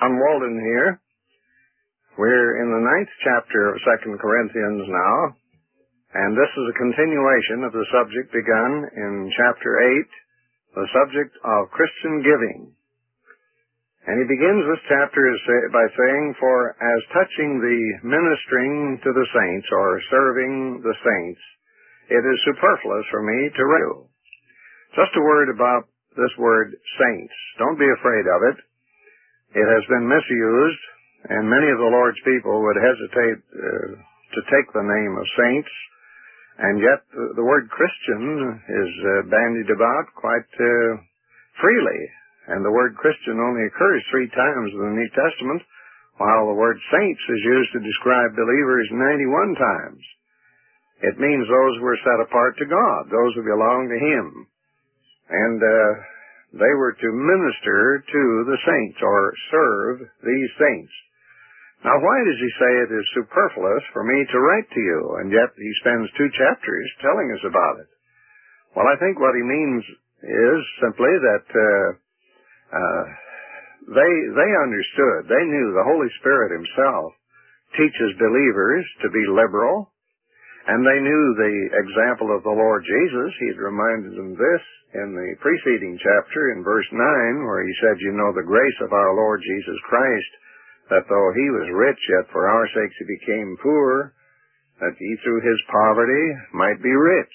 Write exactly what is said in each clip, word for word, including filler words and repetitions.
I'm Walden here. We're in the ninth chapter of Second Corinthians now, and this is a continuation of the subject begun in chapter eight, the subject of Christian giving. And he begins this chapter by saying, "For as touching the ministering to the saints, or serving the saints, it is superfluous for me to write you." Just a word about this word saints. Don't be afraid of it. It has been misused, and many of the Lord's people would hesitate uh, to take the name of saints, and yet the, the word Christian is uh, bandied about quite uh, freely, and the word Christian only occurs three times in the New Testament, while the word saints is used to describe believers ninety-one times. It means those who are set apart to God, those who belong to Him, and uh, they were to minister to the saints, or serve these saints. Now, why does he say it is superfluous for me to write to you, and yet he spends two chapters telling us about it? Well, I think what he means is simply that uh, uh, they they understood, they knew the Holy Spirit himself teaches believers to be liberal, and they knew the example of the Lord Jesus. He had reminded them this in the preceding chapter in verse nine, where he said, "You know the grace of our Lord Jesus Christ, that though he was rich, yet for our sakes he became poor, that ye through his poverty might be rich."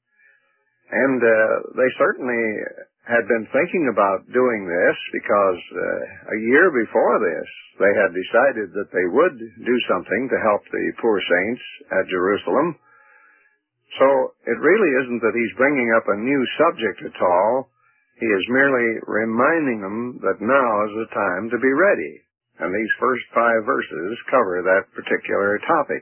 And uh, they certainly had been thinking about doing this, because uh, a year before this, they had decided that they would do something to help the poor saints at Jerusalem. So it really isn't that he's bringing up a new subject at all. He is merely reminding them that now is the time to be ready. And these first five verses cover that particular topic.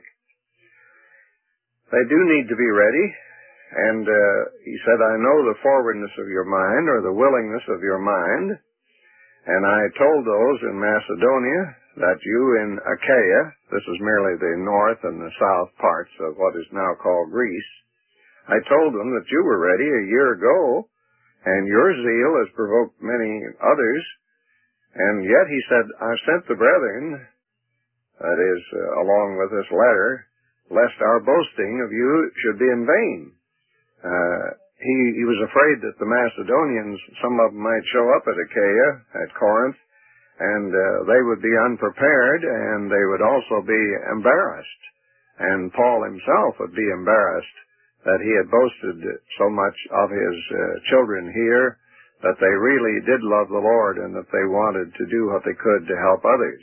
They do need to be ready. And uh, he said, "I know the forwardness of your mind," or the willingness of your mind. "And I told those in Macedonia that you in Achaia," this is merely the north and the south parts of what is now called Greece, "I told them that you were ready a year ago, and your zeal has provoked many others. And yet," he said, "I've sent the brethren," that is, uh, along with this letter, "lest our boasting of you should be in vain." Uh, he, he was afraid that the Macedonians, some of them might show up at Achaia, at Corinth, and uh, they would be unprepared, and they would also be embarrassed. And Paul himself would be embarrassed that he had boasted so much of his uh, children here, that they really did love the Lord and that they wanted to do what they could to help others.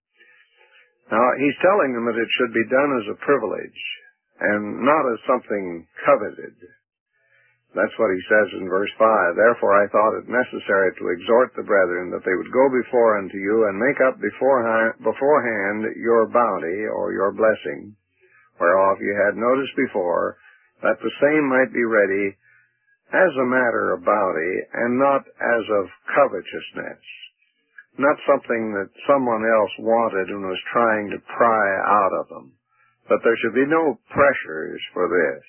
Now, he's telling them that it should be done as a privilege and not as something coveted. That's what he says in verse five. "Therefore I thought it necessary to exhort the brethren that they would go before unto you and make up beforehand, beforehand your bounty," or your blessing, "whereof you had noticed before, that the same might be ready as a matter of bounty, and not as of covetousness," not something that someone else wanted and was trying to pry out of them. But there should be no pressures for this.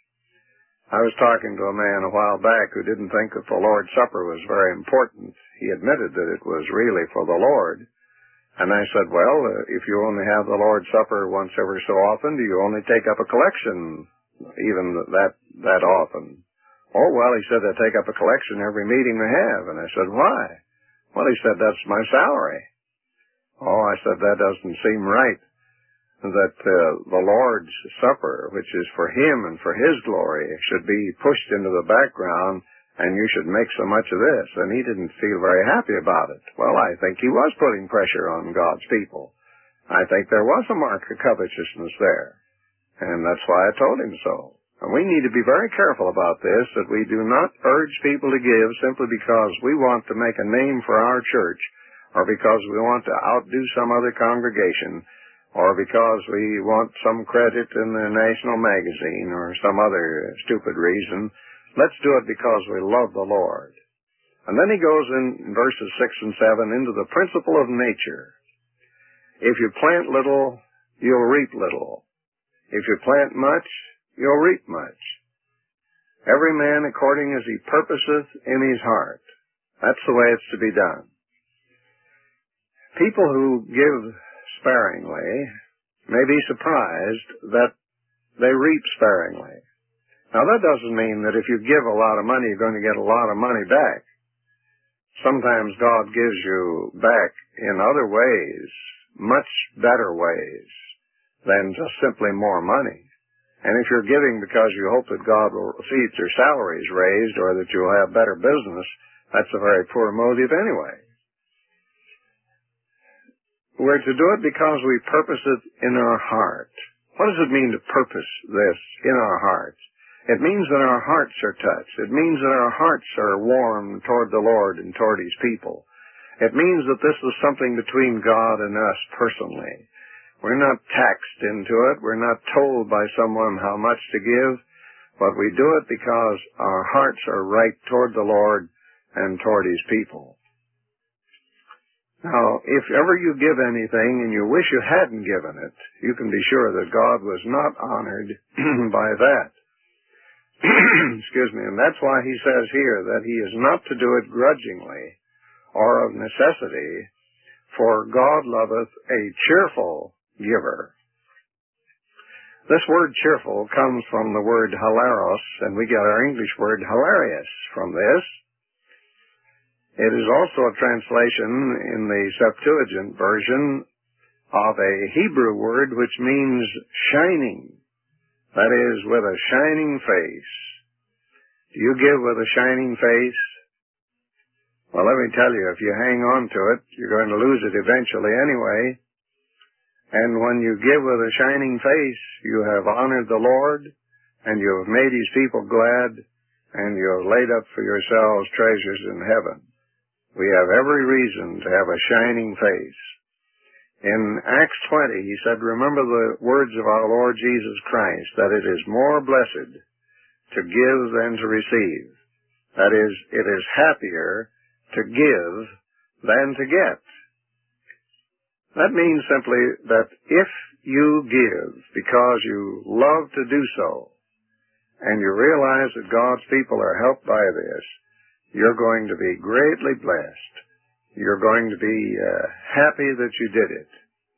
I was talking to a man a while back who didn't think that the Lord's Supper was very important. He admitted that it was really for the Lord. And I said, "Well, uh, if you only have the Lord's Supper once every so often, do you only take up a collection even that that often?" "Oh, well," he said, "I take up a collection every meeting we have." And I said, "Why?" "Well," he said, "that's my salary." "Oh," I said, "that doesn't seem right. That uh, the Lord's Supper, which is for Him and for His glory, should be pushed into the background, and you should make so much of this." And he didn't feel very happy about it. Well, I think he was putting pressure on God's people. I think there was a mark of covetousness there. And that's why I told him so. And we need to be very careful about this, that we do not urge people to give simply because we want to make a name for our church, or because we want to outdo some other congregation, or because we want some credit in the national magazine, or some other stupid reason. Let's do it because we love the Lord. And then he goes in verses six and seven into the principle of nature. "If you plant little, you'll reap little. If you plant much, you'll reap much. Every man according as he purposeth in his heart." That's the way it's to be done. people who give sparingly may be surprised that they reap sparingly. Now, that doesn't mean that if you give a lot of money, you're going to get a lot of money back. Sometimes God gives you back in other ways, much better ways than just simply more money. And if you're giving because you hope that God will see your salaries raised or that you'll have better business, that's a very poor motive anyway. We're to do it because we purpose it in our heart. What does it mean to purpose this in our hearts? It means that our hearts are touched. It means that our hearts are warm toward the Lord and toward His people. It means that this is something between God and us personally. We're not taxed into it. We're not told by someone how much to give, but we do it because our hearts are right toward the Lord and toward His people. Now, if ever you give anything and you wish you hadn't given it, you can be sure that God was not honored by that. Excuse me, and that's why He says here that He is not to do it grudgingly or of necessity, for God loveth a cheerful giver. This word cheerful comes from the word hilaros, and we get our English word hilarious from this. It is also a translation in the Septuagint version of a Hebrew word which means shining. That is, with a shining face. Do you give with a shining face? Well, let me tell you, if you hang on to it, you're going to lose it eventually anyway. And when you give with a shining face, you have honored the Lord, and you have made His people glad, and you have laid up for yourselves treasures in heaven. We have every reason to have a shining face. In Acts twenty, He said, remember the words of our Lord Jesus Christ, that it is more blessed to give than to receive. That is, it is happier to give than to get. That means simply that if you give because you love to do so, and you realize that God's people are helped by this, you're going to be greatly blessed. You're going to be uh, happy that you did it.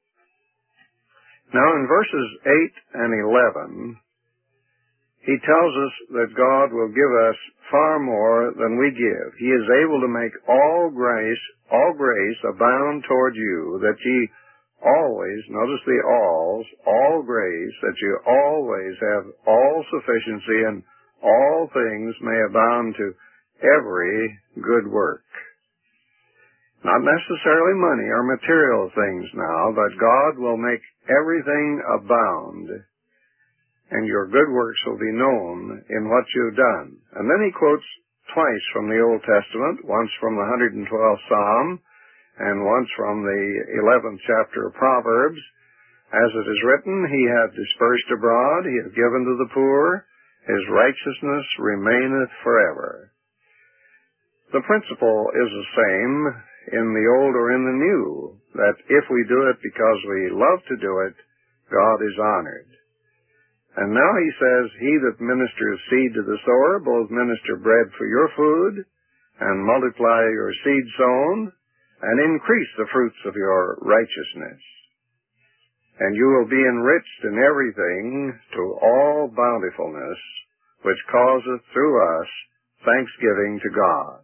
Now in verses eight and eleven, He tells us that God will give us far more than we give. He is able to make all grace, all grace abound toward you, that ye always, notice the alls, all grace, that you always have all sufficiency and all things may abound to every good work. Not necessarily money or material things now, but God will make everything abound, and your good works will be known in what you've done. And then he quotes twice from the Old Testament, once from the one hundred twelfth Psalm, and once from the eleventh chapter of Proverbs. As it is written, He hath dispersed abroad, He hath given to the poor, His righteousness remaineth forever. The principle is the same in the Old or in the New, that if we do it because we love to do it, God is honored. And now He says, He that ministers seed to the sower, both minister bread for your food, and multiply your seed sown, and increase the fruits of your righteousness. And you will be enriched in everything to all bountifulness, which causeth through us thanksgiving to God.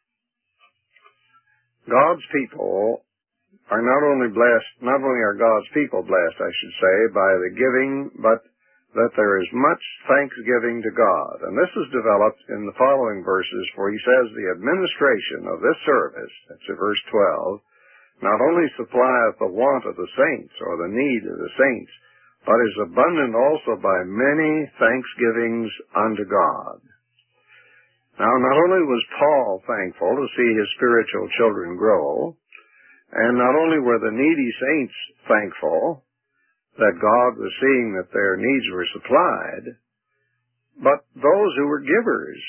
God's people are not only blessed, not only are God's people blessed, I should say, by the giving, but that there is much thanksgiving to God. And this is developed in the following verses, for he says, the administration of this service, that's in verse twelve, not only supplieth the want of the saints, or the need of the saints, but is abundant also by many thanksgivings unto God. Now, not only was Paul thankful to see his spiritual children grow, and not only were the needy saints thankful that God was seeing that their needs were supplied, but those who were givers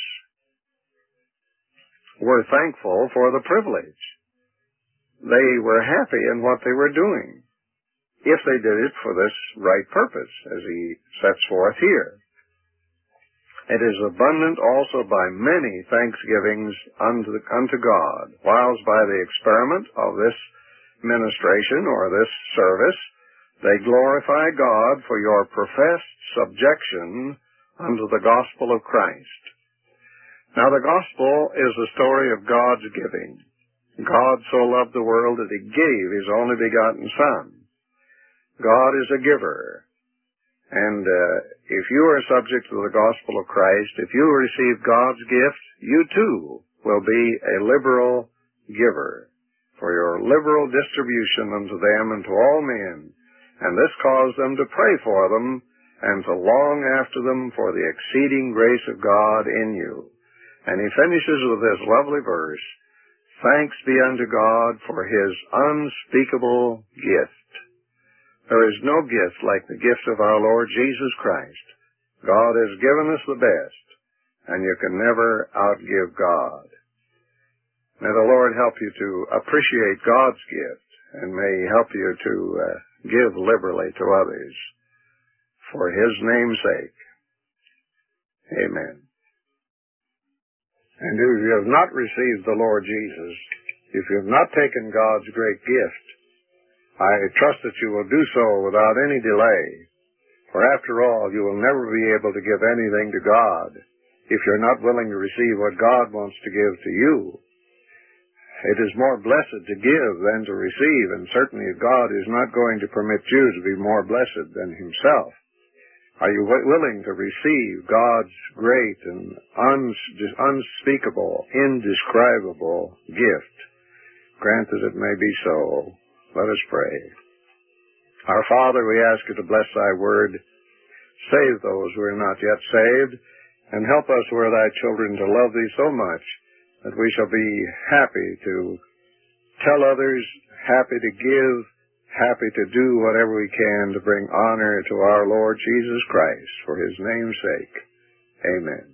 were thankful for the privilege. They were happy in what they were doing, if they did it for this right purpose, as he sets forth here. It is abundant also by many thanksgivings unto, unto God, whilst by the experiment of this ministration or this service, they glorify God for your professed subjection unto the gospel of Christ. Now the gospel is the story of God's giving. God so loved the world that He gave His only begotten Son. God is a giver. And uh, if you are subject to the gospel of Christ, if you receive God's gift, you too will be a liberal giver for your liberal distribution unto them and to all men. And this caused them to pray for them and to long after them for the exceeding grace of God in you. And he finishes with this lovely verse, thanks be unto God for His unspeakable gift. There is no gift like the gift of our Lord Jesus Christ. God has given us the best, and you can never outgive God. May the Lord help you to appreciate God's gift, and may He help you to uh, give liberally to others for His name's sake. Amen. And if you have not received the Lord Jesus, if you have not taken God's great gift, I trust that you will do so without any delay. For after all, you will never be able to give anything to God if you're not willing to receive what God wants to give to you. It is more blessed to give than to receive, and certainly God is not going to permit you to be more blessed than Himself. Are you willing to receive God's great and uns- unspeakable, indescribable gift? Grant that it may be so. Let us pray. Our Father, we ask you to bless thy word. Save those who are not yet saved, and help us who are thy children to love thee so much that we shall be happy to tell others, happy to give, happy to do whatever we can to bring honor to our Lord Jesus Christ for His name's sake. Amen.